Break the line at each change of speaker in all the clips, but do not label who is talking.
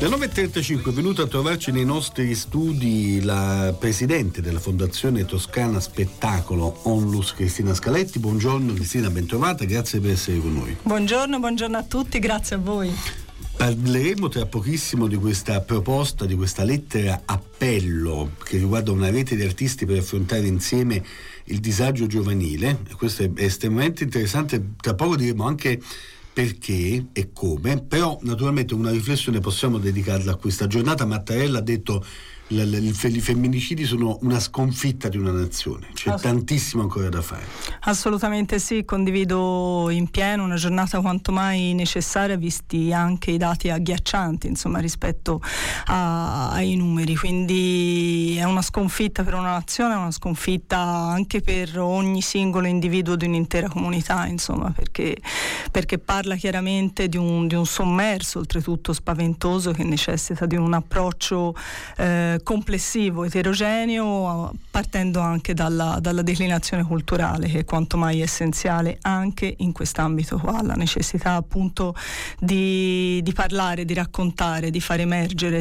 Le 9.35 è venuta a trovarci nei nostri studi la presidente della Fondazione Toscana Spettacolo Onlus, Cristina Scaletti. Buongiorno Cristina, bentrovata, grazie per essere con noi.
Buongiorno a tutti, grazie a voi.
Parleremo tra pochissimo di questa proposta, di questa lettera appello che riguarda una rete di artisti per affrontare insieme il disagio giovanile. Questo è estremamente interessante, tra poco diremo anche perché e come, però naturalmente una riflessione possiamo dedicarla a questa giornata. Mattarella ha detto i femminicidi sono una sconfitta di una nazione, c'è tantissimo ancora da fare.
Assolutamente sì, condivido in pieno, una giornata quanto mai necessaria visti anche i dati agghiaccianti rispetto ai numeri, quindi è una sconfitta per una nazione, è una sconfitta anche per ogni singolo individuo di un'intera comunità, perché parla chiaramente di un sommerso, oltretutto spaventoso, che necessita di un approccio complessivo, eterogeneo, partendo anche dalla declinazione culturale, che è quanto mai essenziale anche in quest'ambito qua, la necessità appunto di parlare, di raccontare, di far emergere,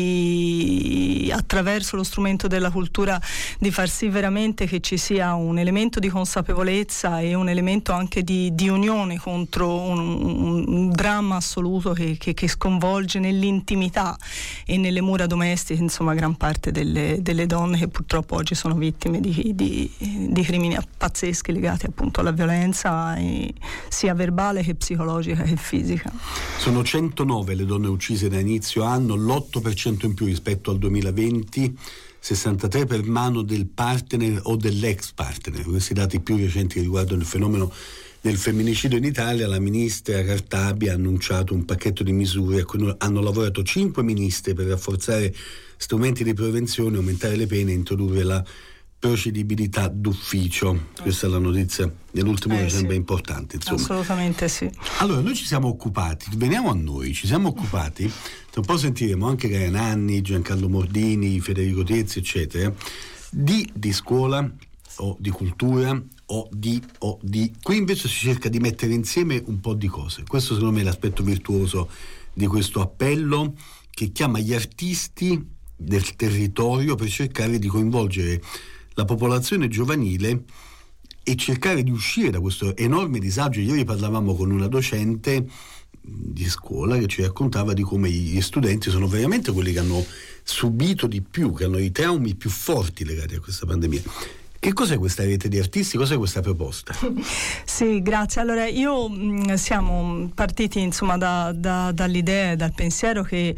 attraverso lo strumento della cultura, di far sì veramente che ci sia un elemento di consapevolezza e un elemento anche di unione contro un dramma assoluto che sconvolge nell'intimità e nelle mura domestiche gran parte delle donne che purtroppo oggi sono vittime di crimini pazzeschi legati appunto alla violenza, sia verbale che psicologica che fisica.
Sono 109 le donne uccise da inizio anno, l'8% in più rispetto al 2020, 63 per mano del partner o dell'ex partner. Questi dati più recenti che riguardano il fenomeno del femminicidio in Italia. La ministra Cartabia ha annunciato un pacchetto di misure a cui hanno lavorato 5 ministri per rafforzare strumenti di prevenzione, aumentare le pene e introdurre la procedibilità d'ufficio. Questa è la notizia dell'ultimo ora, sembra importante.
Assolutamente sì.
Allora, noi ci siamo occupati, veniamo a noi, ci siamo occupati, tra un po' sentiremo anche Gaia Nanni, Giancarlo Mordini, Federico Tezzi, eccetera, di scuola o di cultura o di. Qui invece si cerca di mettere insieme un po' di cose. Questo secondo me è l'aspetto virtuoso di questo appello, che chiama gli artisti del territorio per cercare di coinvolgere la popolazione giovanile e cercare di uscire da questo enorme disagio. Ieri parlavamo con una docente di scuola che ci raccontava di come gli studenti sono veramente quelli che hanno subito di più, che hanno i traumi più forti legati a questa pandemia. Che cos'è questa rete di artisti? Cos'è questa proposta?
Sì, grazie. Allora, siamo partiti dall'idea e dal pensiero che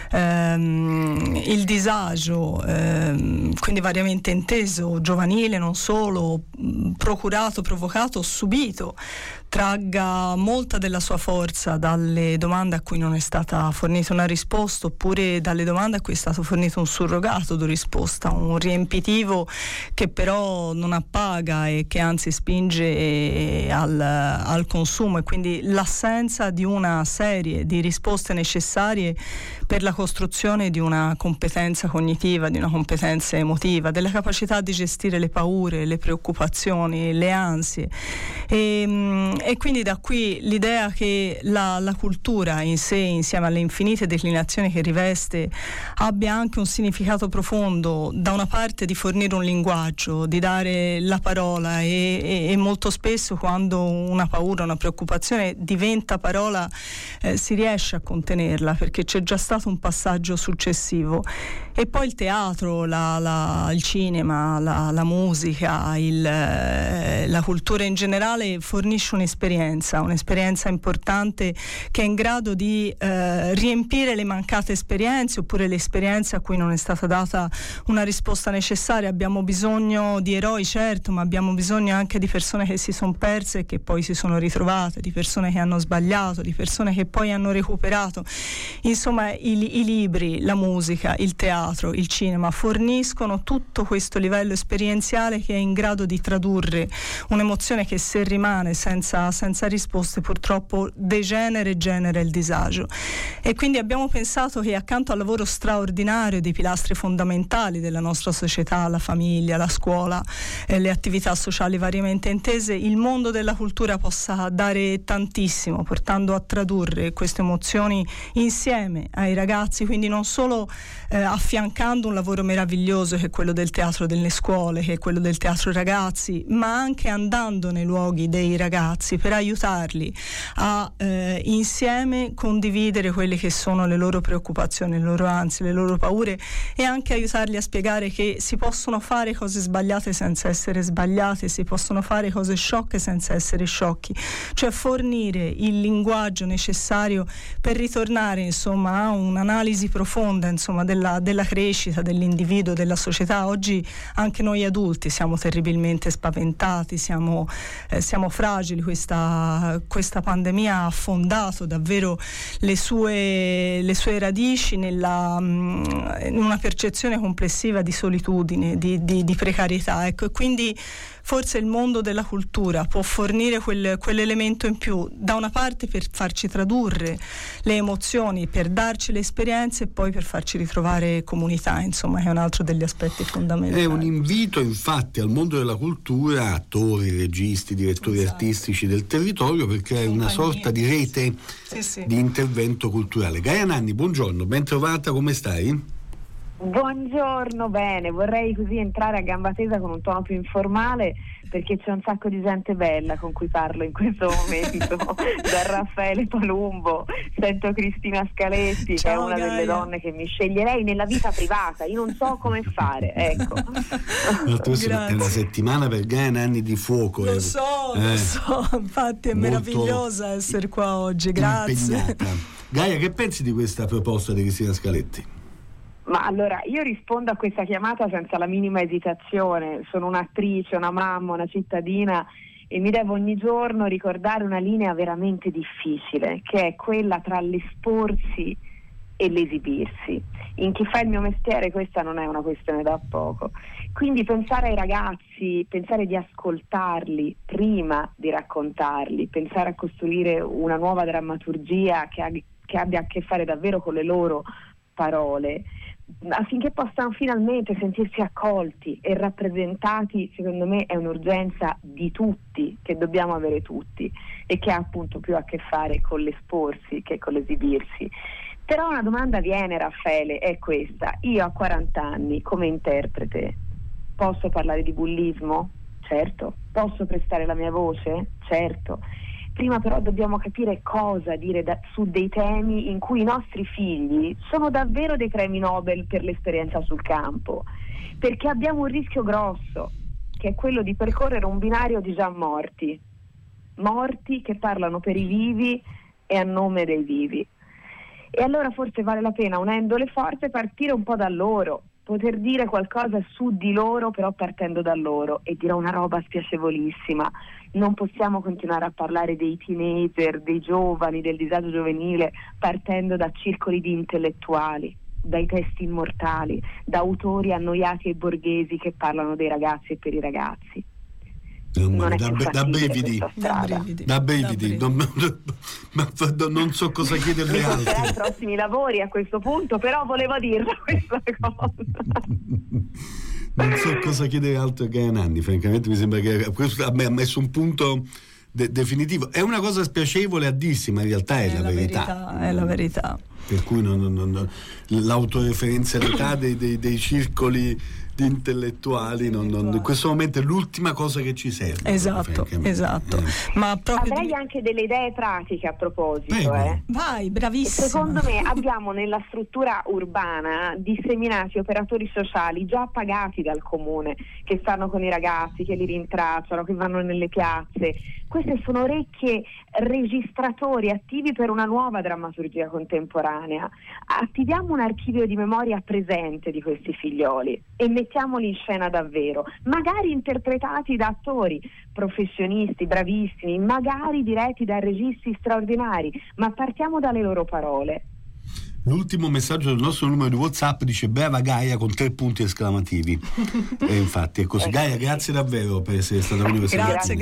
il disagio, quindi variamente inteso, giovanile, non solo, procurato, provocato, subito, tragga molta della sua forza dalle domande a cui non è stata fornita una risposta, oppure dalle domande a cui è stato fornito un surrogato di risposta, un riempitivo che però non appaga e che anzi spinge al consumo, e quindi l'assenza di una serie di risposte necessarie per la costruzione di una competenza cognitiva, di una competenza emotiva, della capacità di gestire le paure, le preoccupazioni, le ansie, e quindi da qui l'idea che la cultura in sé, insieme alle infinite declinazioni che riveste, abbia anche un significato profondo, da una parte di fornire un linguaggio, di dare la parola, e molto spesso quando una paura, una preoccupazione diventa parola, si riesce a contenerla perché c'è già stato un passaggio successivo. E poi il teatro, il cinema, la musica, la cultura in generale fornisce un'esperienza importante che è in grado di riempire le mancate esperienze, oppure le esperienze a cui non è stata data una risposta necessaria. Abbiamo bisogno di eroi, certo, ma abbiamo bisogno anche di persone che si sono perse e che poi si sono ritrovate, di persone che hanno sbagliato, di persone che poi hanno recuperato. Insomma, i libri, la musica, il teatro, il cinema forniscono tutto questo livello esperienziale che è in grado di tradurre un'emozione che, se rimane senza senza risposte purtroppo degenera e genera il disagio. E quindi abbiamo pensato che accanto al lavoro straordinario dei pilastri fondamentali della nostra società, la famiglia, la scuola, le attività sociali variamente intese, il mondo della cultura possa dare tantissimo, portando a tradurre queste emozioni insieme ai ragazzi, quindi non solo affiancando un lavoro meraviglioso che è quello del teatro delle scuole, che è quello del teatro ragazzi, ma anche andando nei luoghi dei ragazzi per aiutarli a insieme condividere quelle che sono le loro preoccupazioni, le loro ansie, le loro paure, e anche aiutarli a spiegare che si possono fare cose sbagliate senza essere sbagliate, si possono fare cose sciocche senza essere sciocchi, cioè fornire il linguaggio necessario per ritornare insomma a un'analisi profonda insomma della crescita dell'individuo, della società. Oggi anche noi adulti siamo terribilmente spaventati, siamo fragili. Questa pandemia ha affondato davvero le sue radici in una percezione complessiva di solitudine, di precarietà, ecco. E quindi forse il mondo della cultura può fornire quell'elemento in più, da una parte per farci tradurre le emozioni, per darci le esperienze, e poi per farci ritrovare comunità, insomma, che è un altro degli aspetti fondamentali.
È un invito infatti al mondo della cultura, attori, registi, direttori artistici del territorio, per creare una sorta di rete di intervento culturale. Gaia Nanni, buongiorno, ben trovata, come stai?
Buongiorno, bene, vorrei così entrare a gamba tesa con un tono più informale, perché c'è un sacco di gente bella con cui parlo in questo momento, da Raffaele Palumbo, sento Cristina Scaletti.
Ciao,
che è una delle donne che mi sceglierei nella vita privata, io non so come fare, ecco.
È una settimana per Gaia Nanni di fuoco.
Lo so, infatti è meravigliosa essere qua oggi, grazie.
Impegnata. Gaia, che pensi di questa proposta di Cristina Scaletti?
Ma allora, io rispondo a questa chiamata senza la minima esitazione. Sono un'attrice, una mamma, una cittadina, e mi devo ogni giorno ricordare una linea veramente difficile, che è quella tra l'esporsi e l'esibirsi. In chi fa il mio mestiere questa non è una questione da poco. Quindi pensare ai ragazzi, pensare di ascoltarli prima di raccontarli, pensare a costruire una nuova drammaturgia che abbia a che fare davvero con le loro parole, affinché possano finalmente sentirsi accolti e rappresentati, secondo me è un'urgenza di tutti, che dobbiamo avere tutti, e che ha appunto più a che fare con l'esporsi che con l'esibirsi. Però una domanda viene, Raffaele, è questa: io a 40 anni come interprete posso parlare di bullismo? Certo. Posso prestare la mia voce? Certo. Prima però dobbiamo capire cosa dire su dei temi in cui i nostri figli sono davvero dei premi Nobel per l'esperienza sul campo, perché abbiamo un rischio grosso, che è quello di percorrere un binario di già morti che parlano per i vivi e a nome dei vivi. E allora forse vale la pena, unendo le forze, partire un po' da loro, poter dire qualcosa su di loro, però partendo da loro. E dirò una roba spiacevolissima: non possiamo continuare a parlare dei teenager, dei giovani, del disagio giovanile, partendo da circoli di intellettuali, dai testi immortali, da autori annoiati e borghesi che parlano dei ragazzi e per i ragazzi.
Da brividi. Non so cosa chiederle altro.
I prossimi lavori a questo punto, però volevo dirla questa cosa.
Non so cosa chiedere altro a Gaia Nanni, francamente mi sembra che questo ha messo un punto definitivo. È una cosa spiacevole a dirsi, ma in realtà è la verità.
È la verità.
Per cui l'autoreferenzialità dei circoli di intellettuali in questo momento è l'ultima cosa che ci serve.
Esatto. Ma proprio
avrei anche delle idee pratiche a proposito.
Vai, bravissima.
Secondo me abbiamo nella struttura urbana disseminati operatori sociali già pagati dal comune, che stanno con i ragazzi, che li rintracciano, che vanno nelle piazze. Queste sono orecchie registratori attivi per una nuova drammaturgia contemporanea. Attiviamo un archivio di memoria presente di questi figlioli e mettiamoli in scena davvero, magari interpretati da attori professionisti bravissimi, magari diretti da registi straordinari, ma partiamo dalle loro parole.
L'ultimo messaggio del nostro numero di WhatsApp dice: brava Gaia, con 3 punti esclamativi. E infatti è così. Gaia, grazie davvero per essere stata con noi.
Grazie.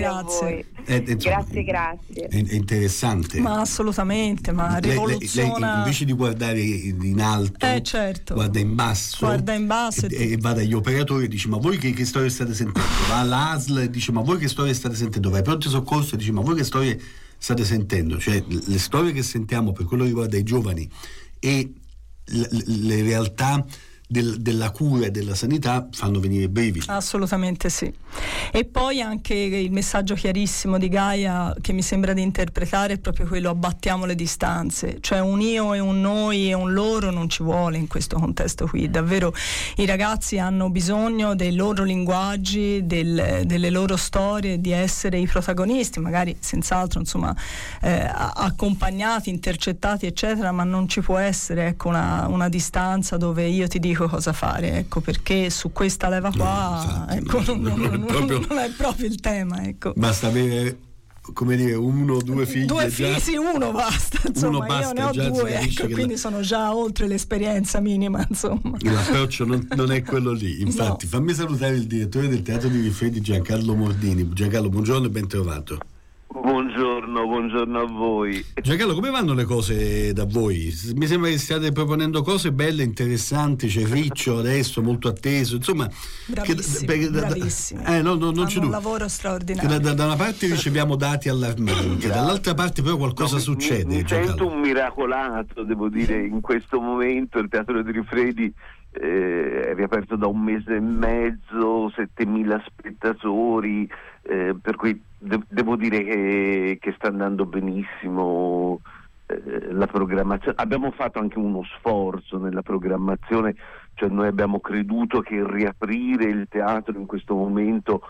Grazie.
È interessante.
Ma assolutamente, ma rivoluziona.
Lei invece di guardare in alto,
certo,
guarda in basso e va dagli operatori e dice: ma voi che storie state sentendo? Va all'ASL e dice: ma voi che storie state sentendo? Va ai pronto soccorso e dice: ma voi che storie state sentendo? Cioè, le storie che sentiamo per quello che riguarda i giovani e le realtà della cura e della sanità fanno venire brividi.
Assolutamente sì. E poi anche il messaggio chiarissimo di Gaia che mi sembra di interpretare è proprio quello: abbattiamo le distanze, cioè un io e un noi e un loro non ci vuole in questo contesto qui. Davvero i ragazzi hanno bisogno dei loro linguaggi, delle loro storie, di essere i protagonisti, magari senz'altro insomma accompagnati, intercettati eccetera, ma non ci può essere, ecco, una distanza dove io ti dico cosa fare, ecco, perché su questa leva qua non è proprio il tema, ecco.
Basta avere, come dire, 1 o 2 figli.
2 figli, sì, uno basta, insomma.
Uno basta,
io ne ho 2, ecco, quindi sono già oltre l'esperienza minima, insomma.
L'approccio non è quello lì. Infatti, no. Fammi salutare il direttore del Teatro di Rifredi, Giancarlo Mordini. Giancarlo, buongiorno e ben trovato.
Buongiorno a voi.
Giancarlo, come vanno le cose da voi? Mi sembra che stiate proponendo cose belle, interessanti. C'è Riccio adesso molto atteso, insomma.
Bravissimi.
Non c'è
un lavoro straordinario.
Da una parte riceviamo dati allarmanti, dall'altra parte però qualcosa succede.
Mi sento un miracolato, devo dire, in questo momento il Teatro di Rifredi è riaperto da 1 mese e mezzo, 7.000 spettatori, per cui devo dire che sta andando benissimo la programmazione. Abbiamo fatto anche uno sforzo nella programmazione, cioè noi abbiamo creduto che riaprire il teatro in questo momento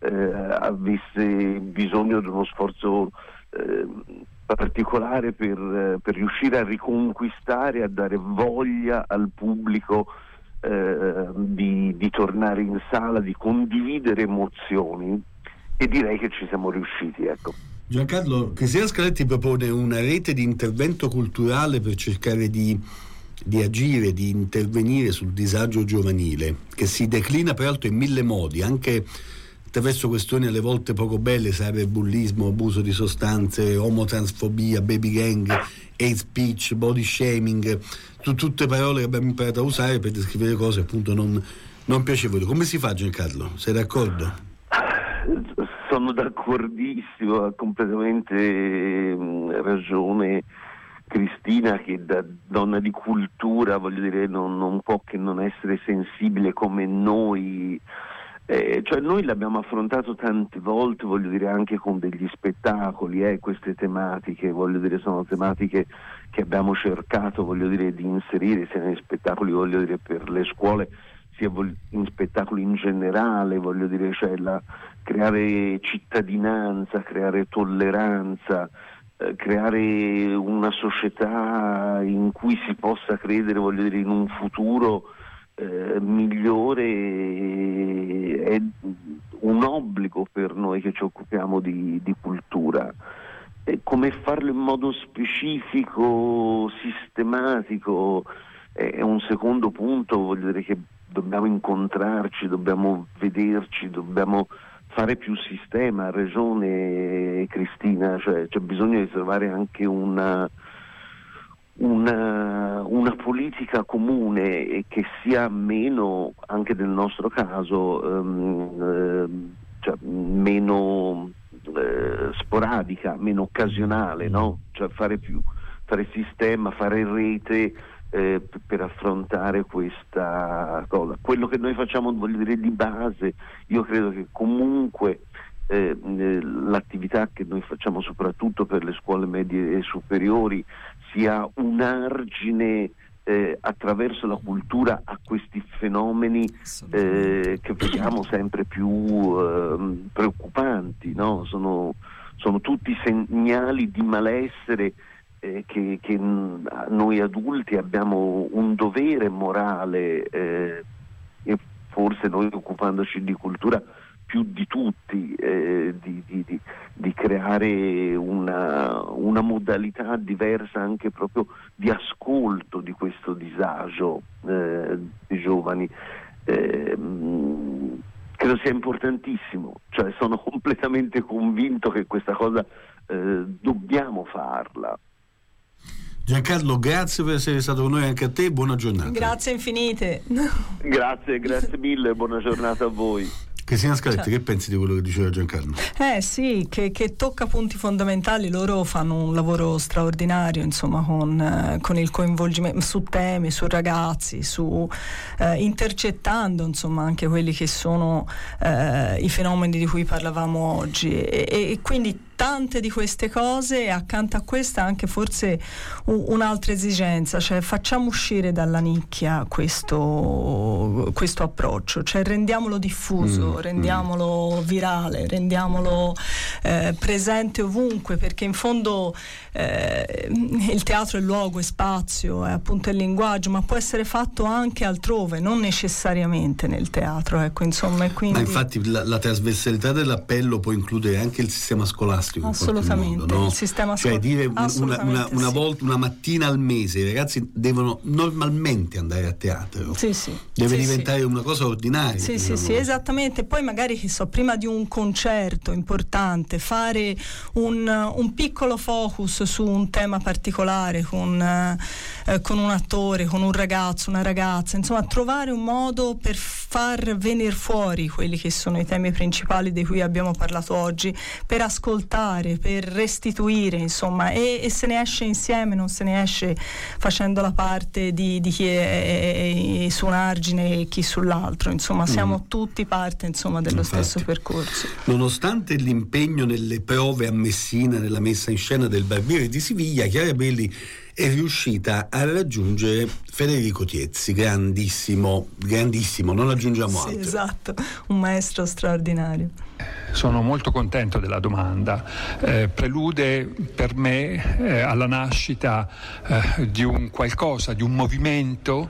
avesse bisogno di uno sforzo particolare per riuscire a riconquistare, a dare voglia al pubblico di tornare in sala, di condividere emozioni, e direi che ci siamo riusciti, ecco.
Giancarlo, Cristina Scaletti propone una rete di intervento culturale per cercare di agire, di intervenire sul disagio giovanile, che si declina peraltro in 1000 modi, anche attraverso questioni alle volte poco belle, cyberbullismo, abuso di sostanze, omotransfobia, baby gang, hate speech, body shaming, tutte parole che abbiamo imparato a usare per descrivere cose appunto non piacevoli. Come si fa, Giancarlo? Sei d'accordo?
Sono d'accordissimo, ha completamente ragione Cristina, che da donna di cultura, voglio dire, non può che non essere sensibile come noi. Cioè noi l'abbiamo affrontato tante volte, voglio dire, anche con degli spettacoli, queste tematiche, voglio dire, sono tematiche che abbiamo cercato, voglio dire, di inserire sia negli spettacoli, voglio dire, per le scuole, sia in spettacoli in generale, voglio dire, cioè creare cittadinanza, creare tolleranza, creare una società in cui si possa credere, voglio dire, in un futuro migliore. È un obbligo per noi che ci occupiamo di cultura. Come farlo in modo specifico, sistematico, è un secondo punto, voglio dire, che dobbiamo incontrarci, dobbiamo vederci, dobbiamo fare più sistema. Ha ragione Cristina, cioè c'è bisogno di trovare anche una politica comune e che sia meno, anche nel nostro caso, meno sporadica, meno occasionale, no? Cioè fare sistema, fare rete per affrontare questa cosa. Quello che noi facciamo, voglio dire, di base, io credo che comunque l'attività che noi facciamo soprattutto per le scuole medie e superiori sia un argine attraverso la cultura a questi fenomeni che vediamo sempre più preoccupanti, no? Sono tutti segnali di malessere che noi adulti abbiamo un dovere morale, e forse noi, occupandoci di cultura, più di tutti di creare una modalità diversa anche proprio di ascolto di questo disagio dei giovani. Credo sia importantissimo, cioè sono completamente convinto che questa cosa dobbiamo farla.
Giancarlo, grazie per essere stato con noi, anche a te, buona giornata.
Grazie infinite.
Grazie mille, buona giornata a voi.
Cristina Scaletti, che pensi di quello che diceva Giancarlo?
Sì, che tocca punti fondamentali. Loro fanno un lavoro straordinario, insomma, con il coinvolgimento su temi, su ragazzi, intercettando, insomma, anche quelli che sono i fenomeni di cui parlavamo oggi, e quindi tante di queste cose, e accanto a questa anche forse un'altra esigenza, cioè facciamo uscire dalla nicchia questo approccio, cioè rendiamolo diffuso, rendiamolo virale, rendiamolo presente ovunque, perché in fondo il teatro è luogo, è spazio, è appunto il linguaggio, ma può essere fatto anche altrove, non necessariamente nel teatro, ecco, insomma. E quindi...
Ma infatti la trasversalità dell'appello può includere anche il sistema scolastico.
Assolutamente,
modo, no?
Il sistema
cioè dire una
sì.
volta, una mattina al mese i ragazzi devono normalmente andare a teatro, deve diventare una cosa ordinaria.
Sì, esattamente. Poi magari, che so, prima di un concerto importante fare un piccolo focus su un tema particolare con un attore, con un ragazzo, una ragazza, insomma trovare un modo per far venire fuori quelli che sono i temi principali di cui abbiamo parlato oggi, per ascoltare, per restituire, insomma, e se ne esce insieme, non se ne esce facendo la parte di chi è su un argine e chi sull'altro, insomma siamo tutti parte, insomma, dello stesso percorso.
Nonostante l'impegno nelle prove a Messina, nella messa in scena del Barbiere di Siviglia, Chiara Belli è riuscita a raggiungere Federico Tiezzi, grandissimo, non aggiungiamo altro.
Esatto, un maestro straordinario.
Sono molto contento della domanda, prelude per me alla nascita di un qualcosa, di un movimento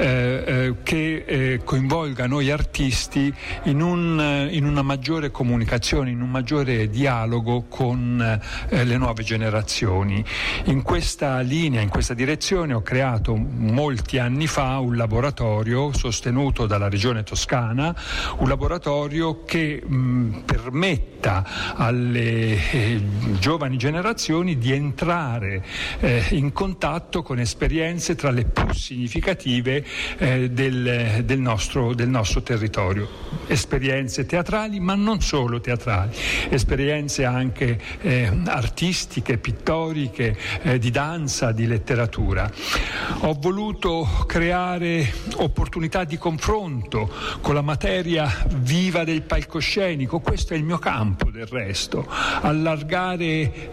che coinvolga noi artisti in una maggiore comunicazione, in un maggiore dialogo con le nuove generazioni. In questa linea, in questa direzione ho creato molti anni fa un laboratorio sostenuto dalla Regione Toscana, un laboratorio che permetta alle giovani generazioni di entrare in contatto con esperienze tra le più significative del nostro territorio, esperienze teatrali, ma non solo teatrali, esperienze anche artistiche, pittoriche, di danza, di letteratura. Ho voluto creare opportunità di confronto con la materia viva del palcoscenico, questo è il mio campo del resto, allargare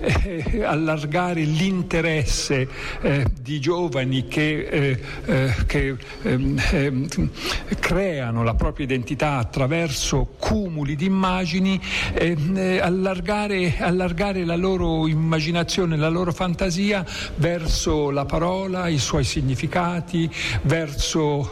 l'interesse di giovani che creano la propria identità attraverso cumuli di immagini, allargare la loro immaginazione, la loro fantasia verso la parola, i suoi significati, verso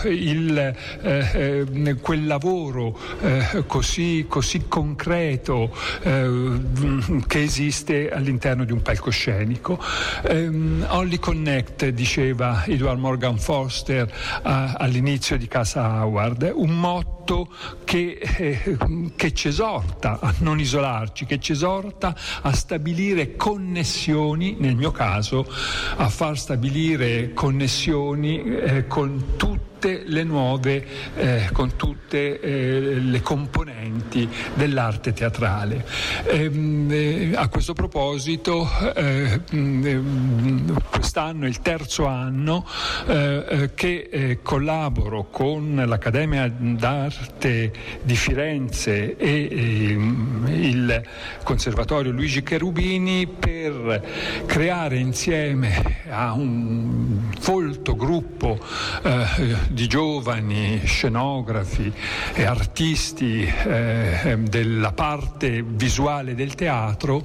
quel lavoro così concreto che esiste all'interno di un palcoscenico. Only Connect, diceva Edward Morgan Foster all'inizio di Casa Howard, un motto che ci esorta a non isolarci, che ci esorta a stabilire connessioni, nel mio caso a far stabilire connessioni con tutte le nuove, con tutte le componenti dell'arte teatrale. A questo proposito, quest'anno è il terzo anno che collaboro con l'Accademia d'Arte di Firenze e il Conservatorio Luigi Cherubini per creare insieme a un folto gruppo di giovani scenografi e artisti della parte visuale del teatro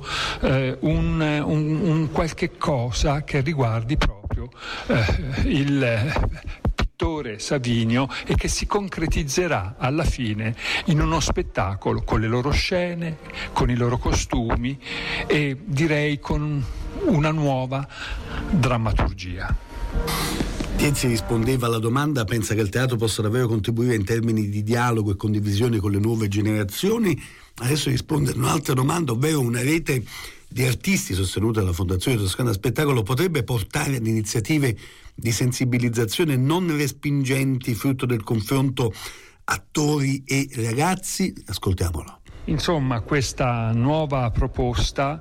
un qualche cosa che riguardi proprio il l'autore Savinio e che si concretizzerà alla fine in uno spettacolo con le loro scene, con i loro costumi e direi con una nuova drammaturgia.
Tienzi rispondeva alla domanda: pensa che il teatro possa davvero contribuire in termini di dialogo e condivisione con le nuove generazioni? Adesso risponde a un'altra domanda, ovvero una rete di artisti sostenuta dalla Fondazione Toscana Spettacolo potrebbe portare ad iniziative di sensibilizzazione non respingenti, frutto del confronto attori e ragazzi? Ascoltiamolo.
Insomma, questa nuova proposta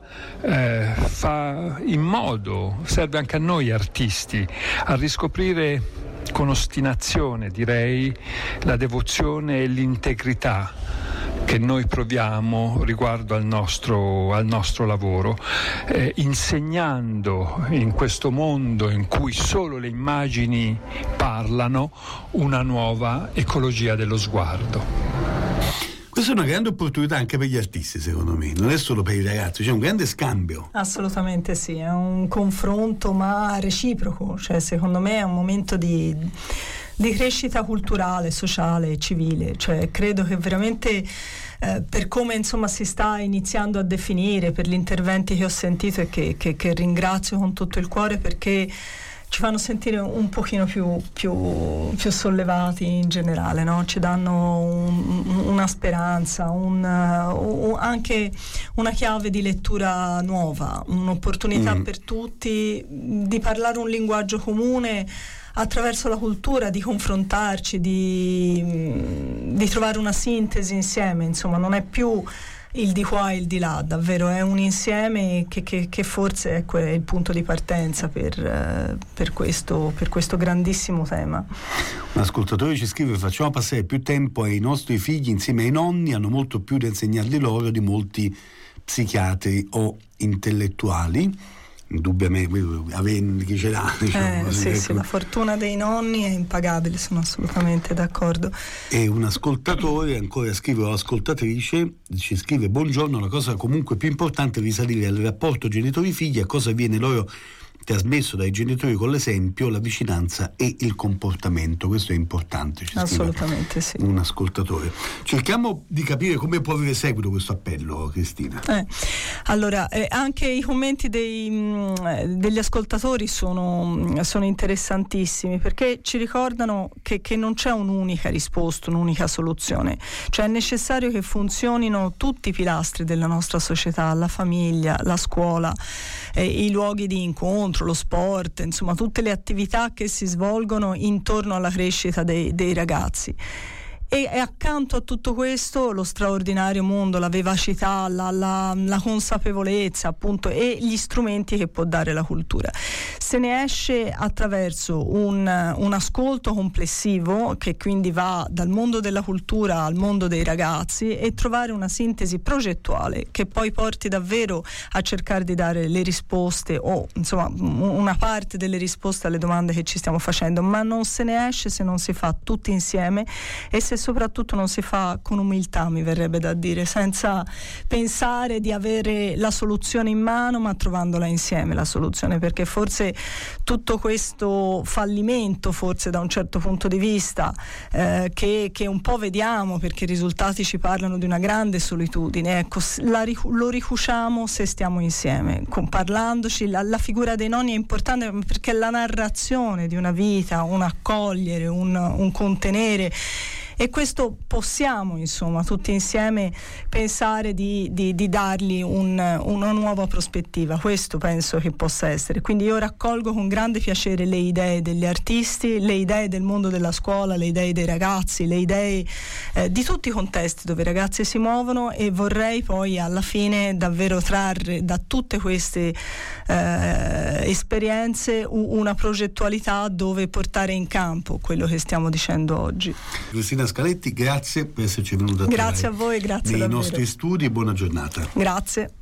fa in modo, serve anche a noi artisti, a riscoprire con ostinazione, direi, la devozione e l'integrità che noi proviamo riguardo al nostro lavoro, insegnando in questo mondo in cui solo le immagini parlano una nuova ecologia dello sguardo.
Questa è una grande opportunità anche per gli artisti, secondo me, non è solo per i ragazzi, c'è un grande scambio.
Assolutamente sì, è un confronto ma reciproco, cioè secondo me è un momento di crescita culturale, sociale e civile, cioè credo che veramente per come insomma si sta iniziando a definire, per gli interventi che ho sentito e che ringrazio con tutto il cuore, perché ci fanno sentire un pochino più sollevati in generale, no? Ci danno una speranza, anche una chiave di lettura nuova, un'opportunità per tutti di parlare un linguaggio comune attraverso la cultura, di confrontarci, di trovare una sintesi insieme, insomma non è più il di qua e il di là, davvero è un insieme che forse è il punto di partenza per questo grandissimo tema.
Un ascoltatore ci scrive: facciamo passare più tempo ai nostri figli insieme ai nonni, hanno molto più da insegnarli loro di molti psichiatri o intellettuali. Indubbiamente avendo chi ce l'ha, diciamo così,
sì, la fortuna dei nonni è impagabile, sono assolutamente d'accordo.
E un ascoltatore ancora scrive, o ascoltatrice ci scrive: buongiorno, la cosa comunque più importante è risalire al rapporto genitori-figli, a cosa viene loro trasmesso dai genitori con l'esempio, la vicinanza e il comportamento. Questo è importante, ci
assolutamente sì.
Un ascoltatore. Cerchiamo di capire come può avere seguito questo appello, Cristina.
Allora, anche i commenti degli ascoltatori sono interessantissimi, perché ci ricordano che non c'è un'unica risposta, un'unica soluzione, cioè è necessario che funzionino tutti i pilastri della nostra società, la famiglia, la scuola, i luoghi di incontro, lo sport, insomma tutte le attività che si svolgono intorno alla crescita dei ragazzi. E accanto a tutto questo lo straordinario mondo, la vivacità, la consapevolezza appunto e gli strumenti che può dare la cultura. Se ne esce attraverso un ascolto complessivo che quindi va dal mondo della cultura al mondo dei ragazzi, e trovare una sintesi progettuale che poi porti davvero a cercare di dare le risposte, o insomma una parte delle risposte alle domande che ci stiamo facendo, ma non se ne esce se non si fa tutti insieme e se soprattutto non si fa con umiltà, mi verrebbe da dire, senza pensare di avere la soluzione in mano, ma trovandola insieme la soluzione, perché forse tutto questo fallimento, forse da un certo punto di vista, che un po' vediamo, perché i risultati ci parlano di una grande solitudine, ecco, lo ricuciamo se stiamo insieme, parlandoci. La figura dei nonni è importante perché è la narrazione di una vita, un accogliere, un contenere. E questo possiamo, insomma, tutti insieme pensare di dargli una nuova prospettiva. Questo penso che possa essere. Quindi io raccolgo con grande piacere le idee degli artisti, le idee del mondo della scuola, le idee dei ragazzi, le idee di tutti i contesti dove i ragazzi si muovono, e vorrei poi alla fine davvero trarre da tutte queste esperienze una progettualità dove portare in campo quello che stiamo dicendo oggi.
Cristina Scaletti, grazie per esserci venuta a
Grazie a voi, grazie
nei
davvero.
nostri studi e buona giornata.
Grazie.